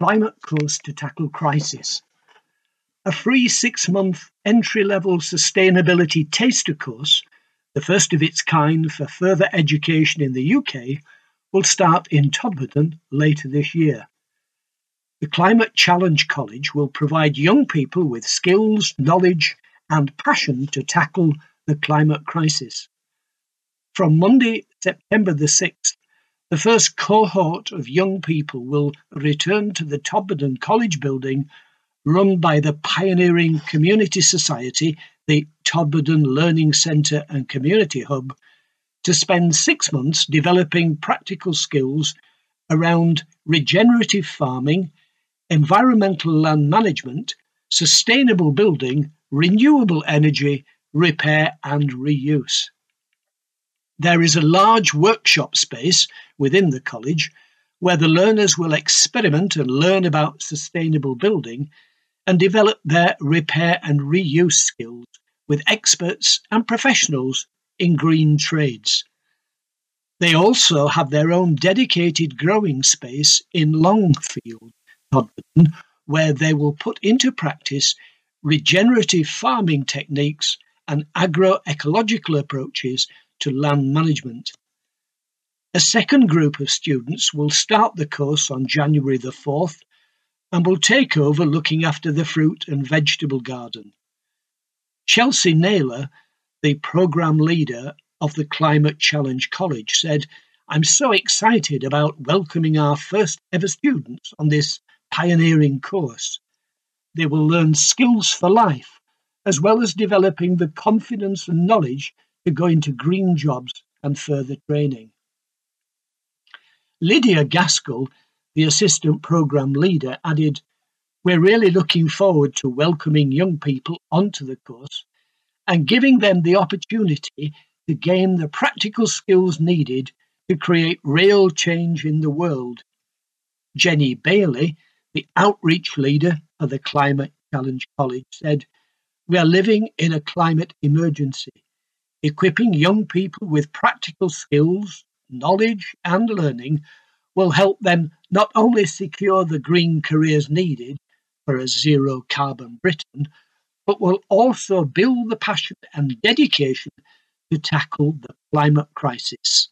Climate Course to Tackle Crisis. A free 6-month entry-level sustainability taster course, the first of its kind for further education in the UK, will start in Todmorden later this year. The Climate Challenge College will provide young people with skills, knowledge and passion to tackle the climate crisis. From Monday, September the 6th, the first cohort of young people will return to the Todmorden College building run by the pioneering community society, the Todmorden Learning Centre and Community Hub, to spend 6 months developing practical skills around regenerative farming, environmental land management, sustainable building, renewable energy, repair and reuse. There is a large workshop space within the college where the learners will experiment and learn about sustainable building and develop their repair and reuse skills with experts and professionals in green trades. They also have their own dedicated growing space in Longfield, Todmorden, where they will put into practice regenerative farming techniques and agroecological approaches to land management. A second group of students will start the course on January the 4th and will take over looking after the fruit and vegetable garden. Chelsea Naylor, the programme leader of the Climate Challenge College, said, "I'm so excited about welcoming our first ever students on this pioneering course. They will learn skills for life, as well as developing the confidence and knowledge to go into green jobs and further training." Lydia Gaskell, the assistant programme leader, added, "We're really looking forward to welcoming young people onto the course and giving them the opportunity to gain the practical skills needed to create real change in the world." Jenny Bailey, the outreach leader of the Climate Challenge College, said, "We are living in a climate emergency. Equipping young people with practical skills, knowledge and learning will help them not only secure the green careers needed for a zero-carbon Britain, but will also build the passion and dedication to tackle the climate crisis."